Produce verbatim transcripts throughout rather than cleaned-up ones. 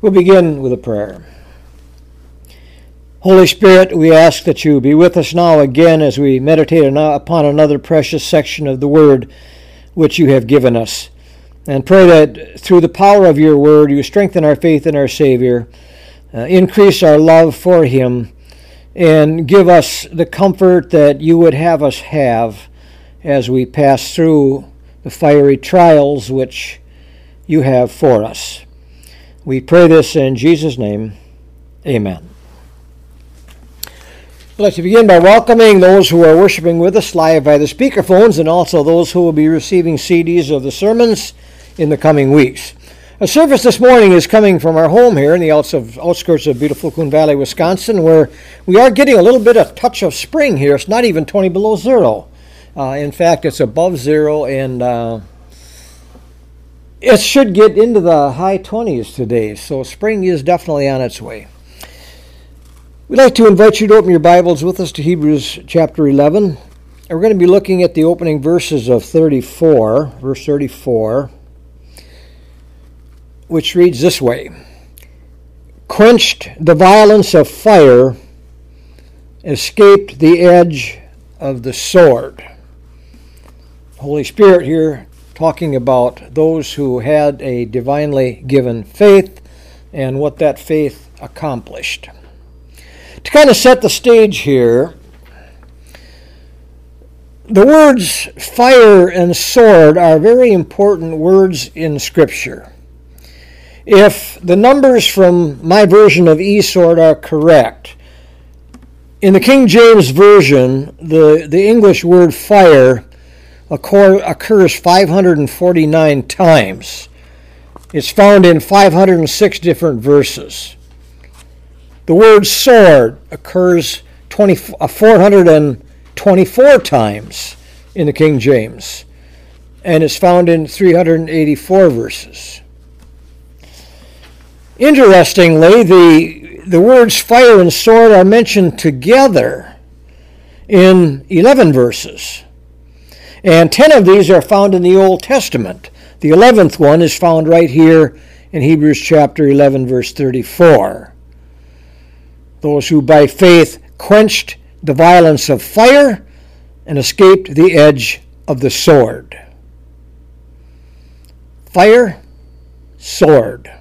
We'll begin with a prayer. Holy Spirit, we ask that you be with us now again as we meditate upon another precious section of the Word which you have given us. And pray that through the power of your Word, you strengthen our faith in our Savior, uh, increase our love for him, and give us the comfort that you would have us have as we pass through the fiery trials which you have for us. We pray this in Jesus' name. Amen. I'd like to begin by welcoming those who are worshiping with us live by the speakerphones and also those who will be receiving C Ds of the sermons in the coming weeks. A service this morning is coming from our home here in the outskirts of beautiful Coon Valley, Wisconsin, where we are getting a little bit of touch of spring here. It's not even twenty below zero. Uh, in fact, it's above zero, and uh, it should get into the high twenties today, so spring is definitely on its way. We'd like to invite you to open your Bibles with us to Hebrews chapter eleven. And we're going to be looking at the opening verses of thirty-four, verse thirty-four, which reads this way: "Quenched the violence of fire, escaped the edge of the sword." Holy Spirit here talking about those who had a divinely given faith and what that faith accomplished. To kind of set the stage here, the words fire and sword are very important words in Scripture. If the numbers from my version of eSword are correct, in the King James Version, the, the English word fire occurs five hundred forty-nine times. It's found in five hundred six different verses. The word sword occurs four hundred twenty-four times in the King James, and it's found in three hundred eighty-four verses. Interestingly, the, the words fire and sword are mentioned together in eleven verses. And ten of these are found in the Old Testament. The eleventh one is found right here in Hebrews chapter eleven, verse thirty-four. Those who by faith quenched the violence of fire and escaped the edge of the sword. Fire, sword.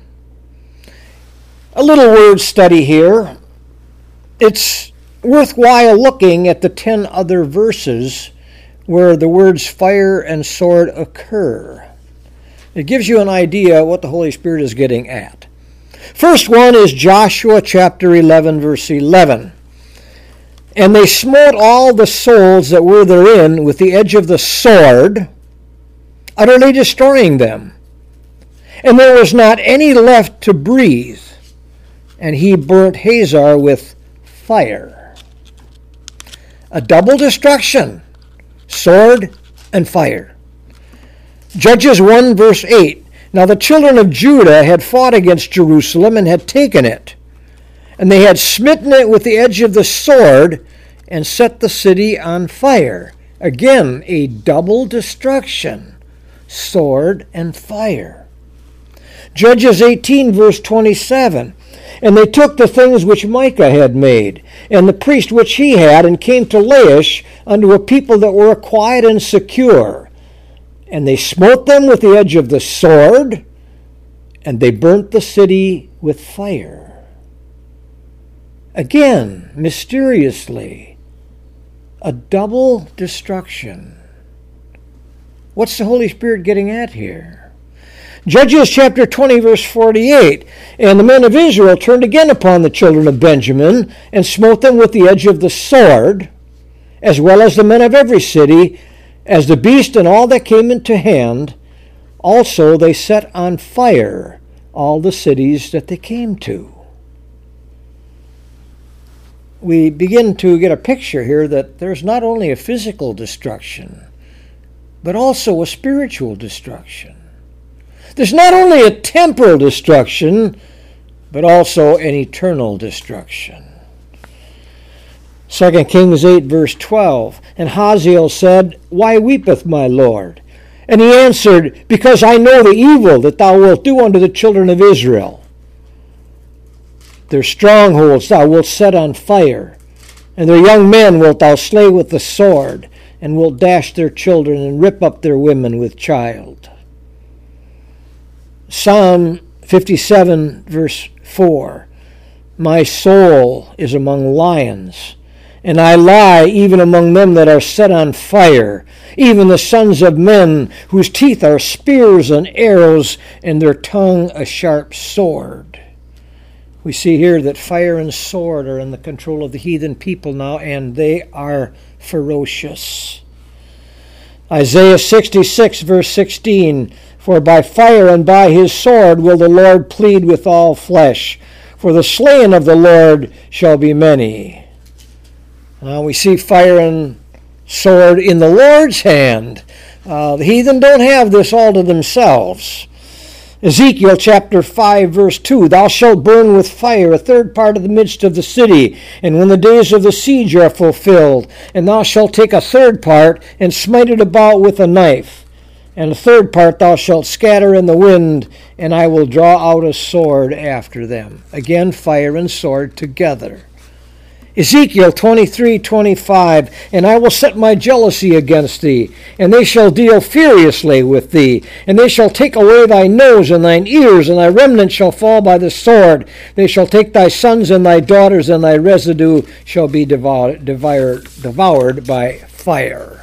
A little word study here. It's worthwhile looking at the ten other verses where the words fire and sword occur. It gives you an idea what the Holy Spirit is getting at. First one is Joshua chapter eleven, verse eleven. "And they smote all the souls that were therein with the edge of the sword, utterly destroying them. And there was not any left to breathe. And he burnt Hazor with fire." A double destruction. Sword and fire. Judges one, verse eight. "Now the children of Judah had fought against Jerusalem and had taken it. And they had smitten it with the edge of the sword and set the city on fire." Again, a double destruction. Sword and fire. Judges eighteen, verse twenty-seven. "And they took the things which Micah had made, and the priest which he had, and came to Laish unto a people that were quiet and secure. And they smote them with the edge of the sword, and they burnt the city with fire." Again, mysteriously, a double destruction. What's the Holy Spirit getting at here? Judges chapter twenty, verse forty-eight. "And the men of Israel turned again upon the children of Benjamin, and smote them with the edge of the sword, as well as the men of every city, as the beast and all that came into hand. Also they set on fire all the cities that they came to." We begin to get a picture here that there's not only a physical destruction, but also a spiritual destruction. There's not only a temporal destruction, but also an eternal destruction. Second Kings eight, verse twelve. "And Hazael said, Why weepeth my Lord? And he answered, Because I know the evil that thou wilt do unto the children of Israel. Their strongholds thou wilt set on fire, and their young men wilt thou slay with the sword, and wilt dash their children and rip up their women with child. Psalm fifty-seven, verse four. My soul is among lions, and I lie even among them that are set on fire, even the sons of men, whose teeth are spears and arrows, and their tongue a sharp sword. We see here that fire and sword are in the control of the heathen people now, and they are ferocious. Isaiah sixty-six, verse sixteen, For by fire and by his sword will the Lord plead with all flesh, for the slain of the Lord shall be many. Now we see fire and sword in the Lord's hand. Uh, the heathen don't have this all to themselves. Ezekiel chapter five, verse two, Thou shalt burn with fire a third part of the midst of the city, and when the days of the siege are fulfilled, and thou shalt take a third part, and smite it about with a knife, and a third part thou shalt scatter in the wind, and I will draw out a sword after them. Again, fire and sword together. Ezekiel twenty-three, twenty-five, And I will set my jealousy against thee, and they shall deal furiously with thee, and they shall take away thy nose and thine ears, and thy remnant shall fall by the sword. They shall take thy sons and thy daughters, and thy residue shall be devoured, devoured, devoured by fire.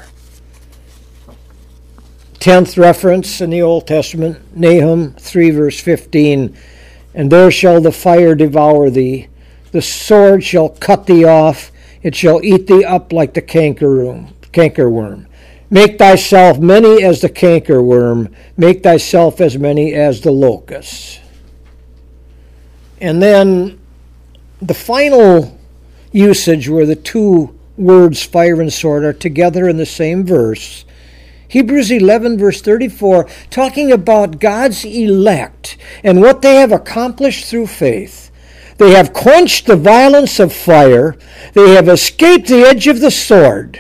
Tenth reference in the Old Testament, Nahum three, verse fifteen, And there shall the fire devour thee, the sword shall cut thee off, it shall eat thee up like the cankerworm. cankerworm. Make thyself many as the cankerworm, make thyself as many as the locust. And then the final usage where the two words fire and sword are together in the same verse, Hebrews eleven, verse thirty-four, talking about God's elect and what they have accomplished through faith. They have quenched the violence of fire. They have escaped the edge of the sword.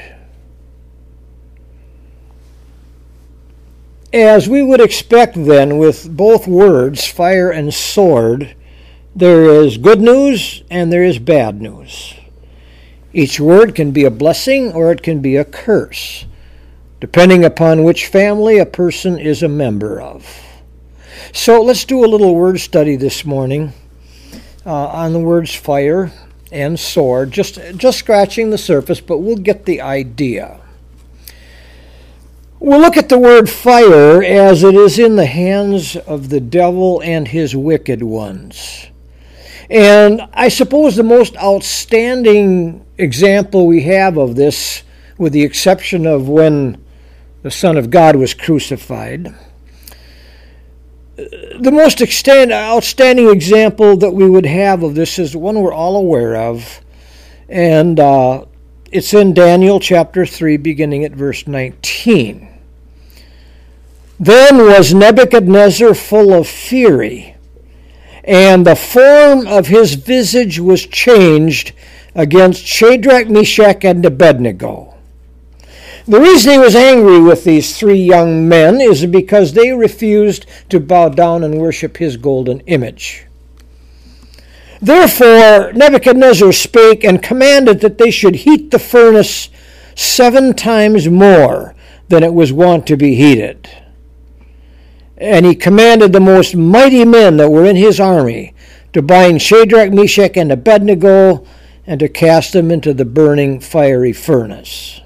As we would expect then with both words, fire and sword, there is good news and there is bad news. Each word can be a blessing or it can be a curse, depending upon which family a person is a member of. So let's do a little word study this morning. Uh, on the words fire and sword, just just scratching the surface, but we'll get the idea. We'll look at the word fire as it is in the hands of the devil and his wicked ones. And I suppose the most outstanding example we have of this, with the exception of when the Son of God was crucified, the most extend, outstanding example that we would have of this is one we're all aware of, and uh, it's in Daniel chapter three, beginning at verse nineteen. Then was Nebuchadnezzar full of fury, and the form of his visage was changed against Shadrach, Meshach, and Abednego. The reason he was angry with these three young men is because they refused to bow down and worship his golden image. Therefore Nebuchadnezzar spake and commanded that they should heat the furnace seven times more than it was wont to be heated. And he commanded the most mighty men that were in his army to bind Shadrach, Meshach, and Abednego, and to cast them into the burning fiery furnace.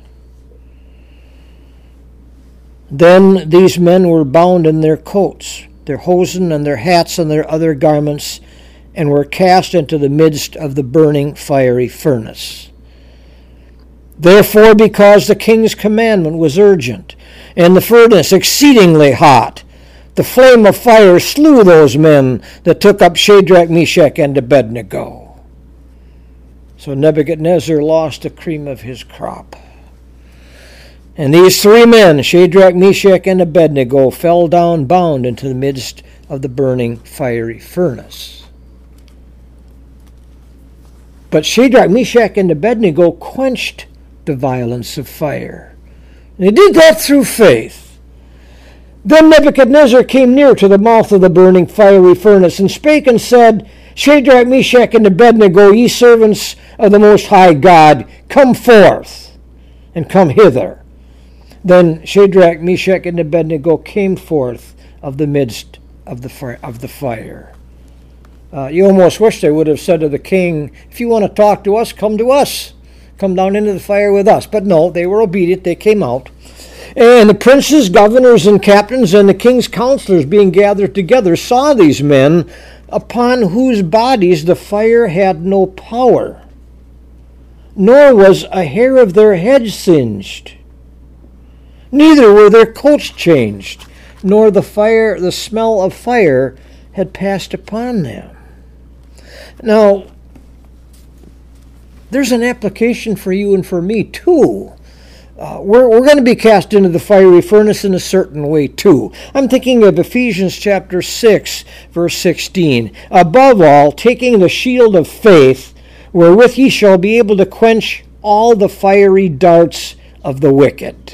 Then these men were bound in their coats, their hosen, and their hats, and their other garments, and were cast into the midst of the burning fiery furnace. Therefore, because the king's commandment was urgent, and the furnace exceedingly hot, the flame of fire slew those men that took up Shadrach, Meshach, and Abednego. So Nebuchadnezzar lost the cream of his crop. And these three men, Shadrach, Meshach, and Abednego, fell down bound into the midst of the burning fiery furnace. But Shadrach, Meshach, and Abednego quenched the violence of fire. And they did that through faith. Then Nebuchadnezzar came near to the mouth of the burning fiery furnace, and spake and said, Shadrach, Meshach, and Abednego, ye servants of the Most High God, come forth and come hither. Then Shadrach, Meshach, and Abednego came forth of the midst of the fire. Of the fire. Uh, you almost wish they would have said to the king, if you want to talk to us, come to us. Come down into the fire with us. But no, they were obedient. They came out. And the princes, governors, and captains, and the king's counselors being gathered together saw these men, upon whose bodies the fire had no power, nor was a hair of their heads singed, neither were their coats changed, nor the fire, the smell of fire had passed upon them. Now, there's an application for you and for me too. Uh, we're we're going to be cast into the fiery furnace in a certain way too. I'm thinking of Ephesians chapter six, verse sixteen. Above all, taking the shield of faith, wherewith ye shall be able to quench all the fiery darts of the wicked.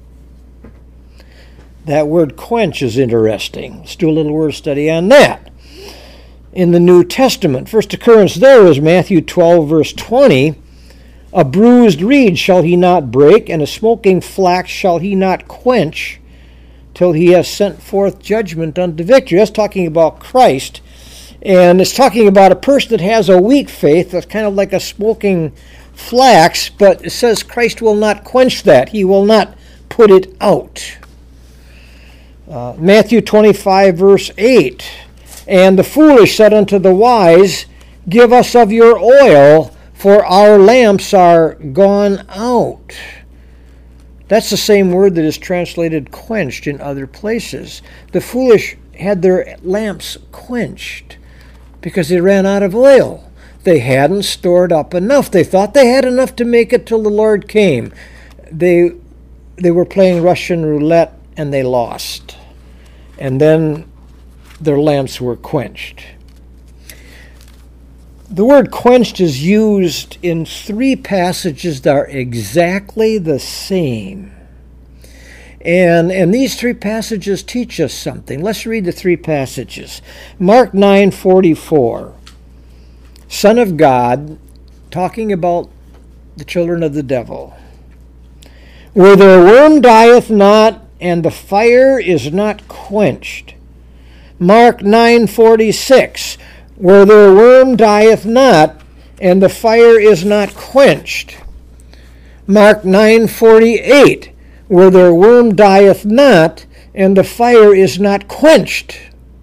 That word quench is interesting. Let's do a little word study on that. In the New Testament, first occurrence there is Matthew twelve, verse twenty. A bruised reed shall he not break, and a smoking flax shall he not quench, till he has sent forth judgment unto victory. That's talking about Christ. And it's talking about a person that has a weak faith, that's kind of like a smoking flax, but it says Christ will not quench that. He will not put it out. Uh, Matthew twenty-five, verse eight. And the foolish said unto the wise, give us of your oil, for our lamps are gone out. That's the same word that is translated quenched in other places. The foolish had their lamps quenched because they ran out of oil. They hadn't stored up enough. They thought they had enough to make it till the Lord came. They, they were playing Russian roulette and they lost. And then their lamps were quenched. The word quenched is used in three passages that are exactly the same. And, and these three passages teach us something. Let's read the three passages. Mark nine forty-four. Son of God, talking about the children of the devil. Where their worm dieth not, and the fire is not quenched. Mark nine forty-six. Where their worm dieth not, and the fire is not quenched. Mark nine forty-eight. Where their worm dieth not, and the fire is not quenched.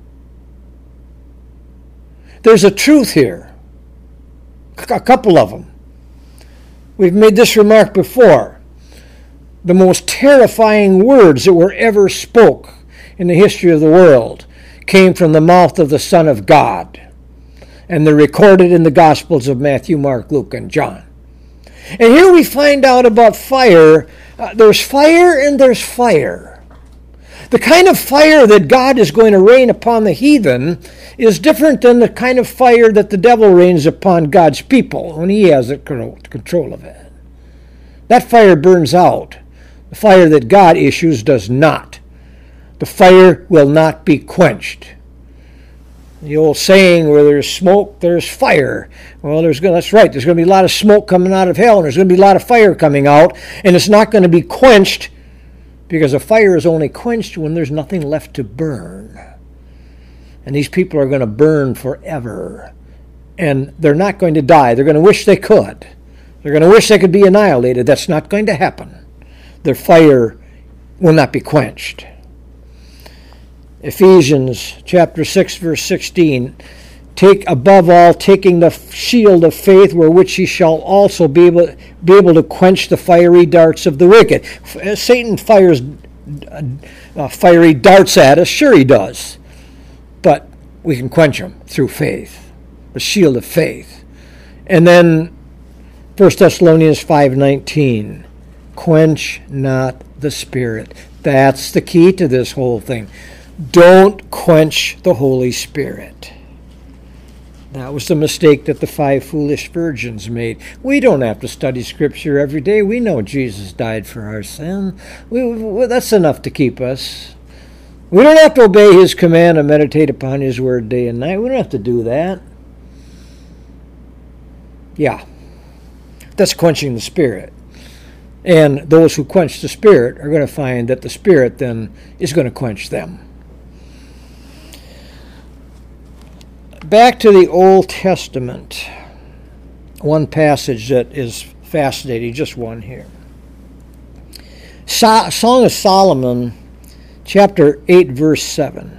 There's a truth here. A couple of them. We've made this remark before. The most terrifying words that were ever spoke in the history of the world came from the mouth of the Son of God. And they're recorded in the Gospels of Matthew, Mark, Luke, and John. And here we find out about fire. Uh, there's fire and there's fire. The kind of fire that God is going to rain upon the heathen is different than the kind of fire that the devil rains upon God's people when he has control of it. That fire burns out. The fire that God issues does not. The fire will not be quenched. The old saying, where there's smoke, there's fire. Well, there's gonna, that's right. There's going to be a lot of smoke coming out of hell, and there's going to be a lot of fire coming out, and it's not going to be quenched, because a fire is only quenched when there's nothing left to burn. And these people are going to burn forever. And they're not going to die. They're going to wish they could. They're going to wish they could be annihilated. That's not going to happen. Their fire will not be quenched. Ephesians chapter six, verse sixteen. Take above all, taking the shield of faith, wherewith ye shall also be able, be able to quench the fiery darts of the wicked. Satan fires uh, fiery darts at us. Sure he does. But we can quench them through faith. The shield of faith. And then First Thessalonians five nineteen. Quench not the spirit. That's the key to this whole thing. Don't quench the Holy Spirit. That was the mistake that the five foolish virgins made. We don't have to study Scripture every day. We know Jesus died for our sin. We, we, that's enough to keep us. We don't have to obey His command and meditate upon His word day and night. We don't have to do that. Yeah, that's quenching the Spirit. And those who quench the Spirit are going to find that the Spirit then is going to quench them. Back to the Old Testament. One passage that is fascinating, just one here. So- Song of Solomon, chapter eight, verse seven.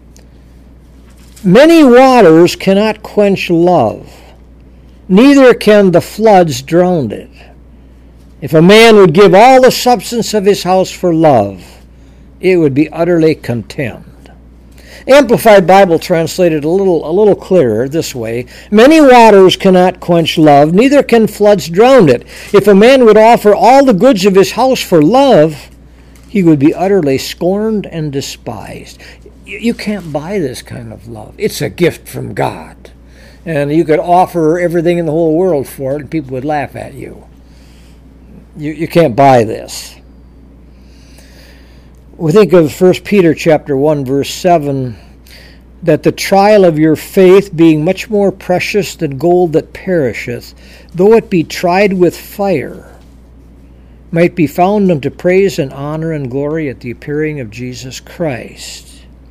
Many waters cannot quench love, neither can the floods drown it. If a man would give all the substance of his house for love, it would be utterly contemned. Amplified Bible translated a little a little clearer this way. Many waters cannot quench love, neither can floods drown it. If a man would offer all the goods of his house for love, he would be utterly scorned and despised. You can't buy this kind of love. It's a gift from God. And you could offer everything in the whole world for it, and people would laugh at you. You, you can't buy this. We think of First Peter chapter one, verse seven, that the trial of your faith, being much more precious than gold that perisheth, though it be tried with fire, might be found unto praise and honor and glory at the appearing of Jesus Christ.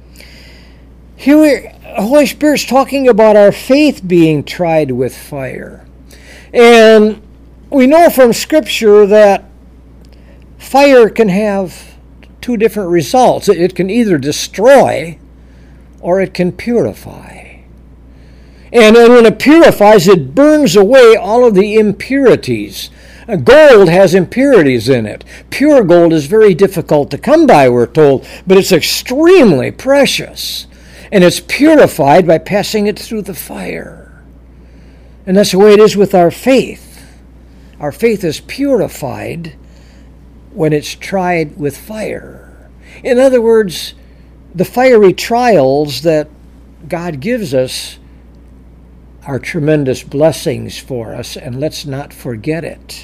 Here, the Holy Spirit's talking about our faith being tried with fire. And we know from Scripture that fire can have two different results. It can either destroy or it can purify. And when it purifies, it burns away all of the impurities. Gold has impurities in it. Pure gold is very difficult to come by, we're told, but it's extremely precious. And it's purified by passing it through the fire. And that's the way it is with our faith. Our faith is purified when it's tried with fire. In other words, the fiery trials that God gives us are tremendous blessings for us, and let's not forget it.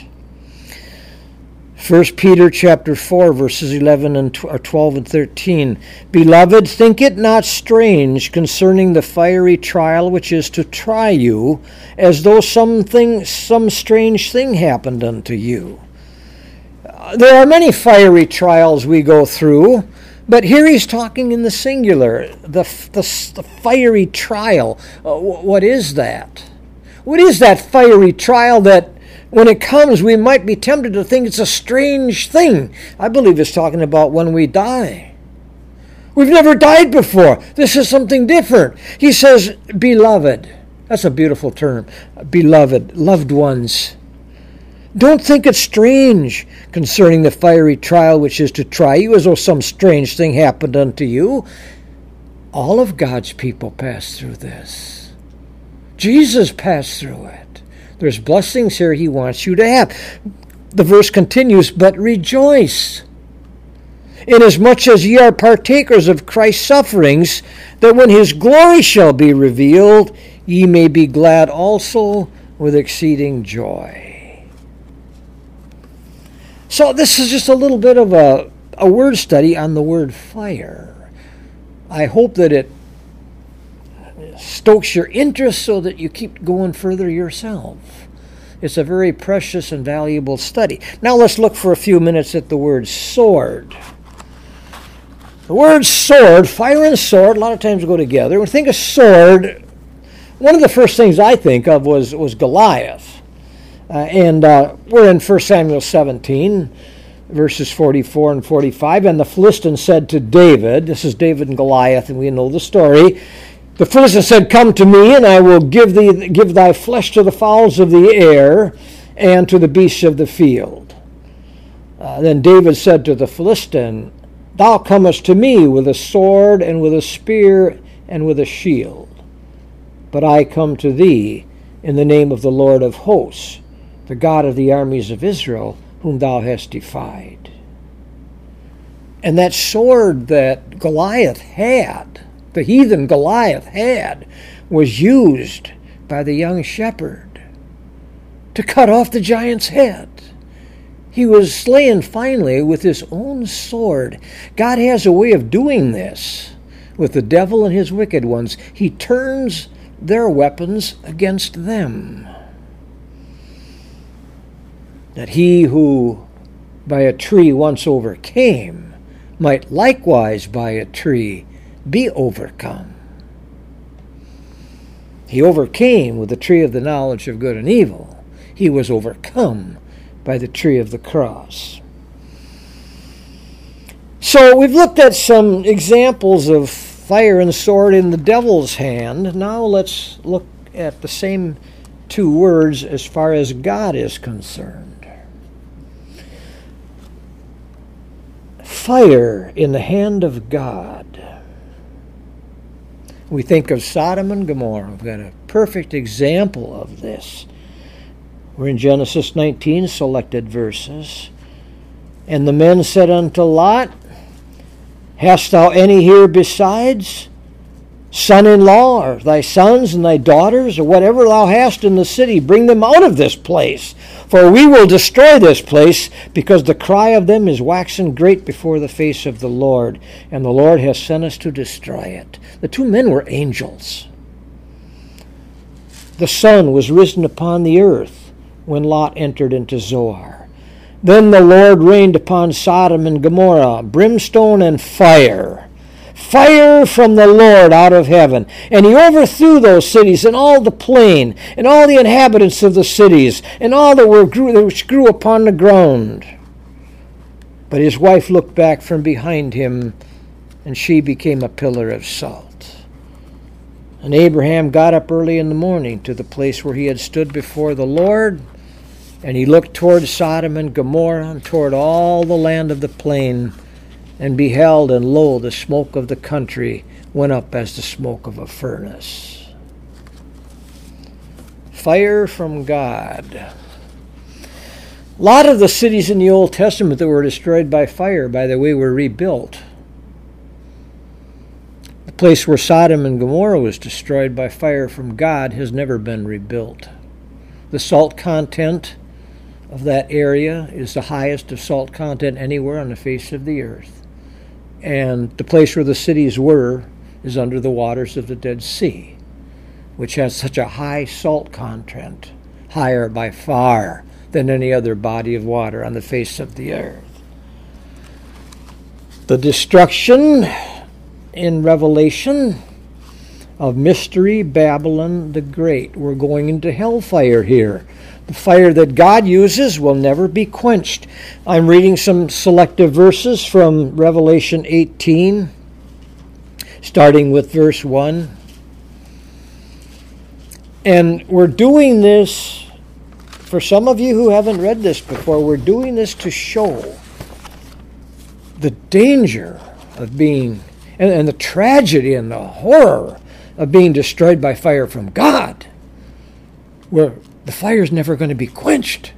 First Peter chapter four, verses eleven and twelve and thirteen. Beloved, think it not strange concerning the fiery trial which is to try you, as though something, some strange thing happened unto you. There are many fiery trials we go through, but here he's talking in the singular, the, the, the fiery trial. Uh, what is that? What is that fiery trial that when it comes we might be tempted to think it's a strange thing? I believe it's talking about when we die. We've never died before. This is something different. He says, beloved. That's a beautiful term. Beloved, loved ones. Don't think it strange concerning the fiery trial which is to try you, as though some strange thing happened unto you. All of God's people pass through this. Jesus passed through it. There's blessings here he wants you to have. The verse continues, but rejoice, inasmuch as ye are partakers of Christ's sufferings, that when his glory shall be revealed, ye may be glad also with exceeding joy. So this is just a little bit of a, a word study on the word fire. I hope that it stokes your interest so that you keep going further yourself. It's a very precious and valuable study. Now let's look for a few minutes at the word sword. The word sword, fire and sword, a lot of times go together. When we think of sword, one of the first things I think of was, was Goliath. Uh, and uh, we're in First Samuel seventeen, verses forty-four and forty-five. And the Philistine said to David, this is David and Goliath, and we know the story. The Philistine said, come to me, and I will give thee give thy flesh to the fowls of the air and to the beasts of the field. Uh, then David said to the Philistine, thou comest to me with a sword and with a spear and with a shield. But I come to thee in the name of the Lord of hosts, the God of the armies of Israel, whom thou hast defied. And that sword that Goliath had, the heathen Goliath had, was used by the young shepherd to cut off the giant's head. He was slain finally with his own sword. God has a way of doing this with the devil and his wicked ones. He turns their weapons against them. that he who by a tree once overcame might likewise by a tree be overcome. He overcame with the tree of the knowledge of good and evil. He was overcome by the tree of the cross. So we've looked at some examples of fire and sword in the devil's hand. Now let's look at the same two words as far as God is concerned. Fire in the hand of God. We think of Sodom and Gomorrah. We've got a perfect example of this. We're in Genesis nineteen, selected verses. And the men said unto Lot, Hast thou any here besides, son-in-law, or thy sons and thy daughters, or whatever thou hast in the city? Bring them out of this place, for we will destroy this place, because the cry of them is waxen great before the face of the Lord, and the Lord has sent us to destroy it. The two men were angels. The sun was risen upon the earth when Lot entered into Zoar. Then the Lord rained upon Sodom and Gomorrah brimstone and fire, fire from the Lord out of heaven. And he overthrew those cities and all the plain, and all the inhabitants of the cities, and all that were grew, which grew upon the ground. But his wife looked back from behind him, and she became a pillar of salt. And Abraham got up early in the morning to the place where he had stood before the Lord, and he looked toward Sodom and Gomorrah, and toward all the land of the plain, and beheld, and lo, the smoke of the country went up as the smoke of a furnace. Fire from God. A lot of the cities in the Old Testament that were destroyed by fire, by the way, were rebuilt. The place where Sodom and Gomorrah was destroyed by fire from God has never been rebuilt. The salt content of that area is the highest of salt content anywhere on the face of the earth. And the place where the cities were is under the waters of the Dead Sea, which has such a high salt content, higher by far than any other body of water on the face of the earth. The destruction in Revelation of Mystery Babylon the Great. We're going into hellfire here. The fire that God uses will never be quenched. I'm reading some selective verses from Revelation eighteen, starting with verse one. And we're doing this, for some of you who haven't read this before, we're doing this to show the danger of being, and, and the tragedy and the horror of being destroyed by fire from God, where the fire is never going to be quenched.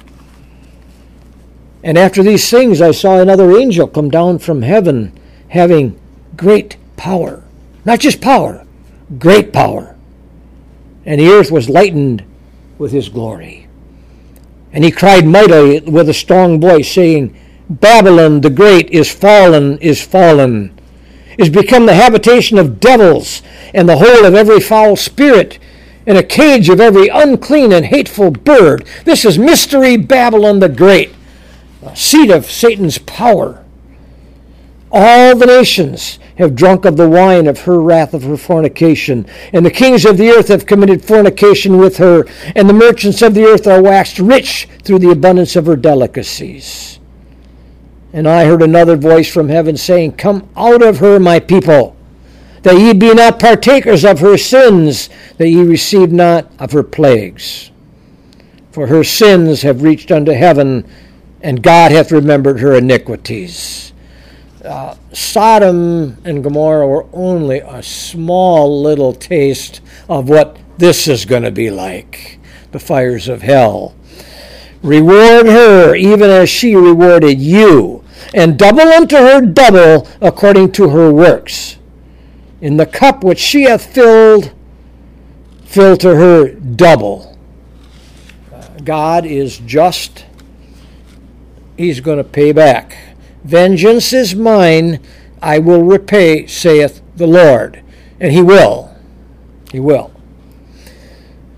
And after these things I saw another angel come down from heaven, having great power. Not just power, great power. And the earth was lightened with his glory. And he cried mightily with a strong voice, saying, Babylon the great is fallen, is fallen, is become the habitation of devils, and the hole of every foul spirit, and a cage of every unclean and hateful bird. This is Mystery Babylon the Great, a seat of Satan's power. All the nations have drunk of the wine of her wrath, of her fornication, and the kings of the earth have committed fornication with her, and the merchants of the earth are waxed rich through the abundance of her delicacies. And I heard another voice from heaven saying, Come out of her, my people, that ye be not partakers of her sins, that ye receive not of her plagues. For her sins have reached unto heaven, and God hath remembered her iniquities. Uh, Sodom and Gomorrah were only a small little taste of what this is going to be like, the fires of hell. Reward her even as she rewarded you, and double unto her double according to her works. In the cup which she hath filled, fill to her double. Uh, God is just. He's going to pay back. Vengeance is mine, I will repay, saith the Lord. And he will. He will.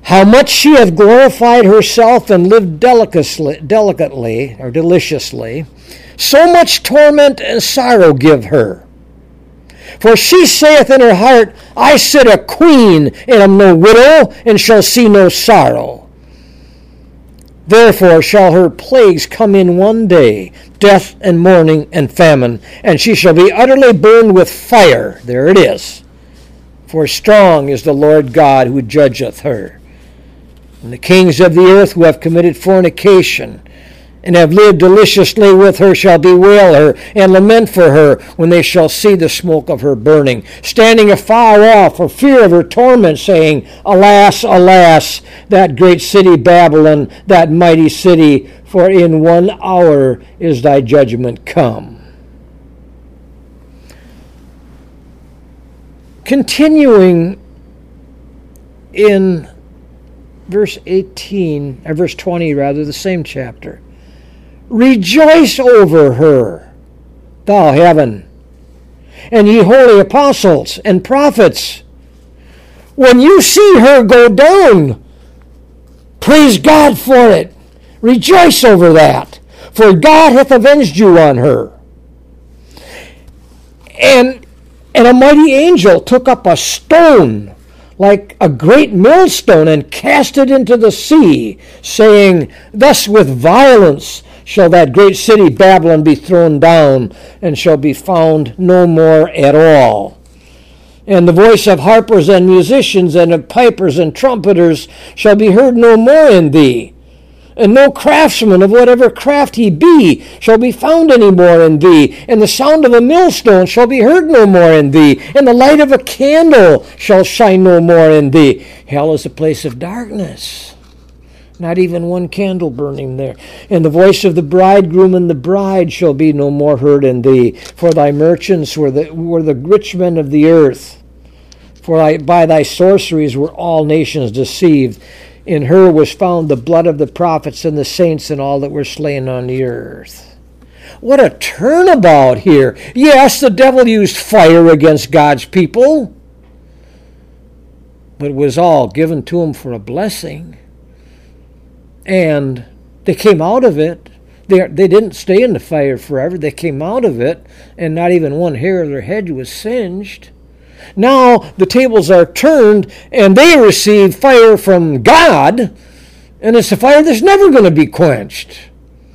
how much she hath glorified herself and lived delicately, delicately or deliciously, so much torment and sorrow give her. For she saith in her heart, I sit a queen, and am no widow, and shall see no sorrow. Therefore shall her plagues come in one day, death and mourning and famine, and she shall be utterly burned with fire. There it is. For strong is the Lord God who judgeth her. And the kings of the earth who have committed fornication and have lived deliciously with her shall bewail her and lament for her when they shall see the smoke of her burning, standing afar off for fear of her torment, saying, Alas, alas, that great city Babylon, that mighty city, for in one hour is thy judgment come. Continuing in verse eighteen, or verse twenty rather, the same chapter. Rejoice over her, thou heaven, and ye holy apostles and prophets. When you see her go down, praise God for it. Rejoice over that, for God hath avenged you on her. And, and a mighty angel took up a stone like a great millstone and cast it into the sea, saying, Thus with violence shall that great city Babylon be thrown down, and shall be found no more at all. And the voice of harpers and musicians and of pipers and trumpeters shall be heard no more in thee. And no craftsman of whatever craft he be shall be found any more in thee. And the sound of a millstone shall be heard no more in thee. And the light of a candle shall shine no more in thee. Hell is a place of darkness. Not even one candle burning there. And the voice of the bridegroom and the bride shall be no more heard in thee. For thy merchants were the, were the rich men of the earth. For thy, by thy sorceries were all nations deceived. In her was found the blood of the prophets and the saints and all that were slain on the earth. What a turnabout here. Yes, the devil used fire against God's people, but it was all given to him for a blessing. And they came out of it. They, they didn't stay in the fire forever. They came out of it, and not even one hair of their head was singed. Now the tables are turned, and they receive fire from God, and it's a fire that's never going to be quenched.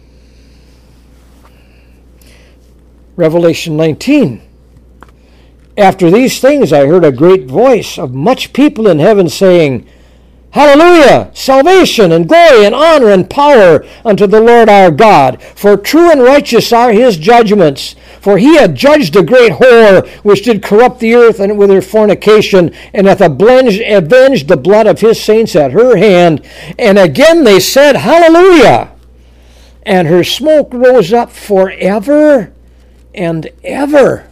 Revelation nineteen. After these things I heard a great voice of much people in heaven saying, Hallelujah! Salvation and glory and honor and power unto the Lord our God. For true and righteous are his judgments. For he hath judged the great whore, which did corrupt the earth and with her fornication, and hath avenged the blood of his saints at her hand. And again they said, Hallelujah! And her smoke rose up forever and ever.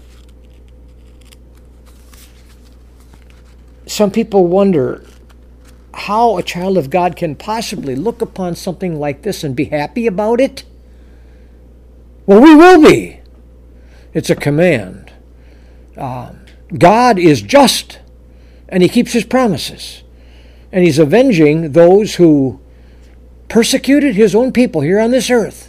Some people wonder how a child of God can possibly look upon something like this and be happy about it. Well, we will be. It's a command. Um, God is just, and he keeps his promises. And he's avenging those who persecuted his own people here on this earth.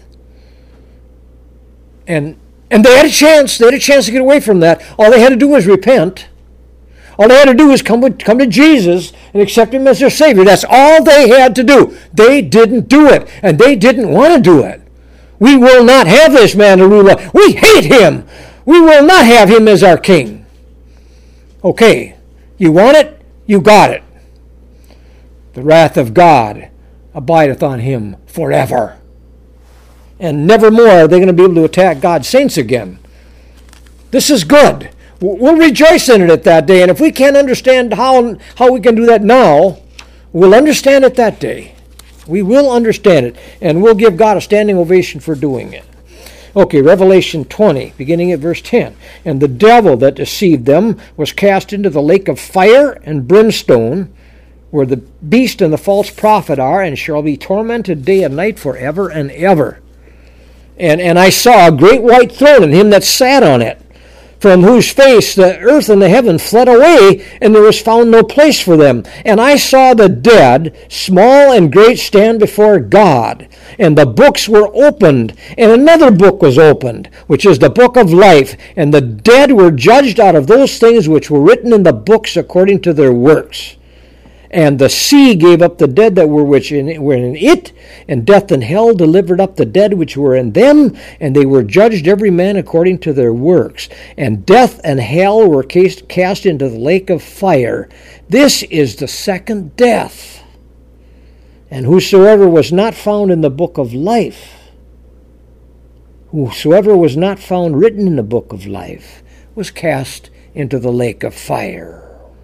And, and they had a chance. They had a chance to get away from that. All they had to do was repent. All they had to do was come, with, come to Jesus and accept him as their Savior. That's all they had to do. They didn't do it, and they didn't want to do it. We will not have this man to rule us. We hate him. We will not have him as our king. Okay, you want it? You got it. The wrath of God abideth on him forever. And nevermore are they going to be able to attack God's saints again. This is good. We'll rejoice in it at that day. And if we can't understand how, how we can do that now, we'll understand it that day. We will understand it. And we'll give God a standing ovation for doing it. Okay, Revelation twenty, beginning at verse ten. And the devil that deceived them was cast into the lake of fire and brimstone, where the beast and the false prophet are, and shall be tormented day and night forever and ever. And, and I saw a great white throne, and him that sat on it. from whose face the earth and the heaven fled away, and there was found no place for them. And I saw the dead, small and great, stand before God, and the books were opened, and another book was opened, which is the book of life, and the dead were judged out of those things which were written in the books according to their works. And the sea gave up the dead that were which in, were in it, and death and hell delivered up the dead which were in them, and they were judged every man according to their works. And death and hell were cast, cast into the lake of fire. This is the second death. And whosoever was not found in the book of life, whosoever was not found written in the book of life, was cast into the lake of fire.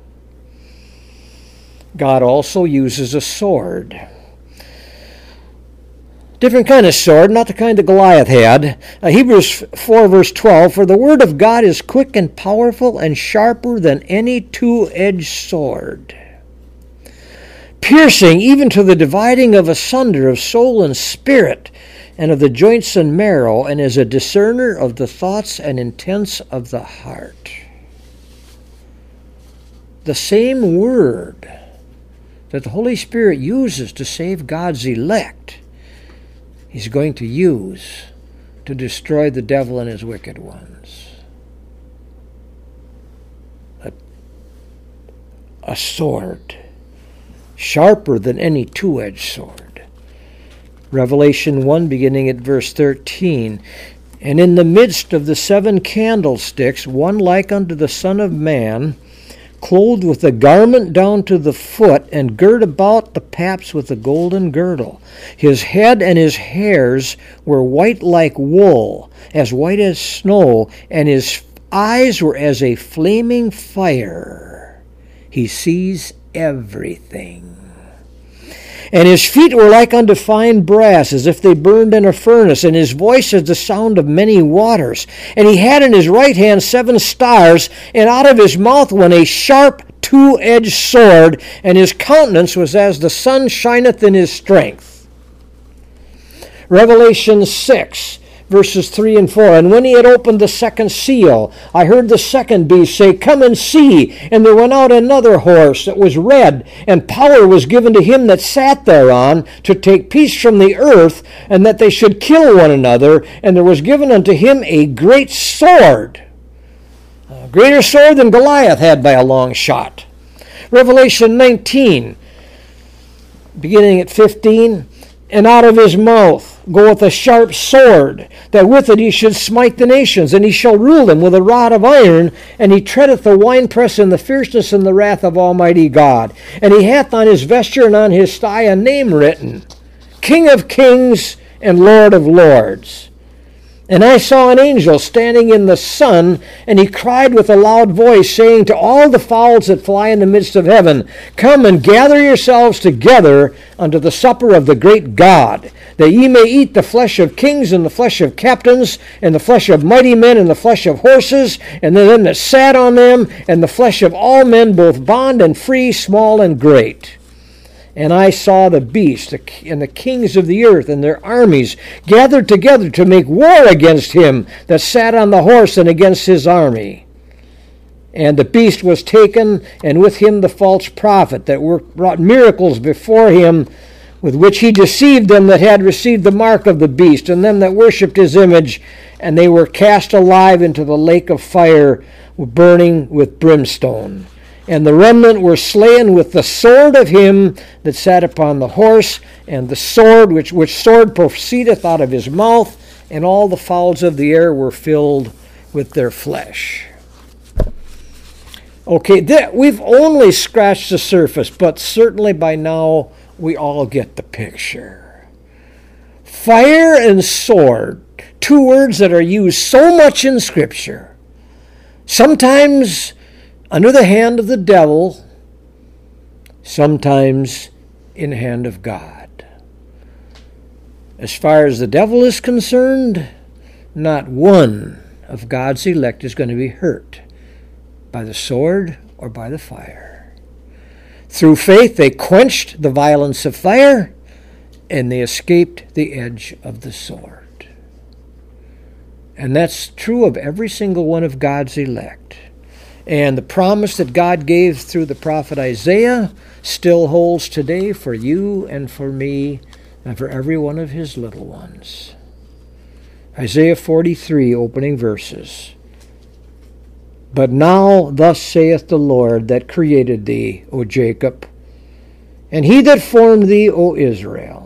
God also uses a sword. Different kind of sword, not the kind that Goliath had. Uh, Hebrews four verse twelve, for the word of God is quick and powerful and sharper than any two-edged sword, piercing even to the dividing of asunder of soul and spirit, and of the joints and marrow, and is a discerner of the thoughts and intents of the heart. The same word that the Holy Spirit uses to save God's elect, He's going to use to destroy the devil and his wicked ones. A, a sword, sharper than any two-edged sword. Revelation one, beginning at verse thirteen. And in the midst of the seven candlesticks, one like unto the Son of Man, clothed with a garment down to the foot, and girt about the paps with a golden girdle. His head and his hairs were white like wool, as white as snow, and his eyes were as a flaming fire. He sees everything. And his feet were like unto fine brass, as if they burned in a furnace, and his voice as the sound of many waters. And he had in his right hand seven stars, and out of his mouth went a sharp two-edged sword, and his countenance was as the sun shineth in his strength. Revelation six, verses three and four. And when he had opened the second seal, I heard the second beast say, Come and see. And there went out another horse that was red, and power was given to him that sat thereon to take peace from the earth, and that they should kill one another. And there was given unto him a great sword, a greater sword than Goliath had by a long shot. Revelation nineteen, beginning at fifteen. And out of his mouth goeth a sharp sword, that with it he should smite the nations, and he shall rule them with a rod of iron, and he treadeth the winepress in the fierceness and the wrath of Almighty God. And he hath on his vesture and on his thigh a name written, King of Kings and Lord of Lords. And I saw an angel standing in the sun, and he cried with a loud voice, saying to all the fowls that fly in the midst of heaven, Come and gather yourselves together unto the supper of the great God, that ye may eat the flesh of kings, and the flesh of captains, and the flesh of mighty men, and the flesh of horses, and them that sat on them, and the flesh of all men, both bond and free, small and great. And I saw the beast and the kings of the earth and their armies gathered together to make war against him that sat on the horse and against his army. And the beast was taken, and with him the false prophet that wrought miracles before him, with which he deceived them that had received the mark of the beast, and them that worshipped his image, and they were cast alive into the lake of fire, burning with brimstone. And the remnant were slain with the sword of him that sat upon the horse, and the sword, which, which sword proceedeth out of his mouth, and all the fowls of the air were filled with their flesh. Okay, that, we've only scratched the surface, but certainly by now we all get the picture. Fire and sword, two words that are used so much in Scripture. Sometimes under the hand of the devil, sometimes in the hand of God. As far as the devil is concerned, not one of God's elect is going to be hurt by the sword or by the fire. Through faith, they quenched the violence of fire, and they escaped the edge of the sword. And that's true of every single one of God's elect. And the promise that God gave through the prophet Isaiah still holds today for you and for me and for every one of his little ones. Isaiah forty-three, opening verses. But now thus saith the Lord that created thee, O Jacob, and he that formed thee, O Israel,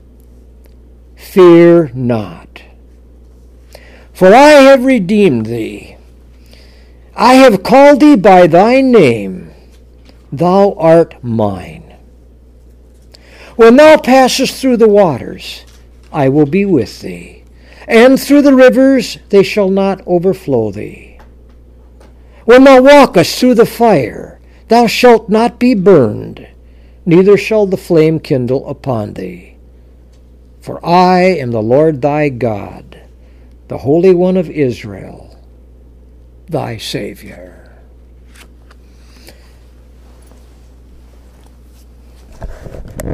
fear not, for I have redeemed thee. I have called thee by thy name. Thou art mine. When thou passest through the waters, I will be with thee, and through the rivers, they shall not overflow thee. When thou walkest through the fire, thou shalt not be burned, neither shall the flame kindle upon thee. For I am the Lord thy God, the Holy One of Israel, thy Savior.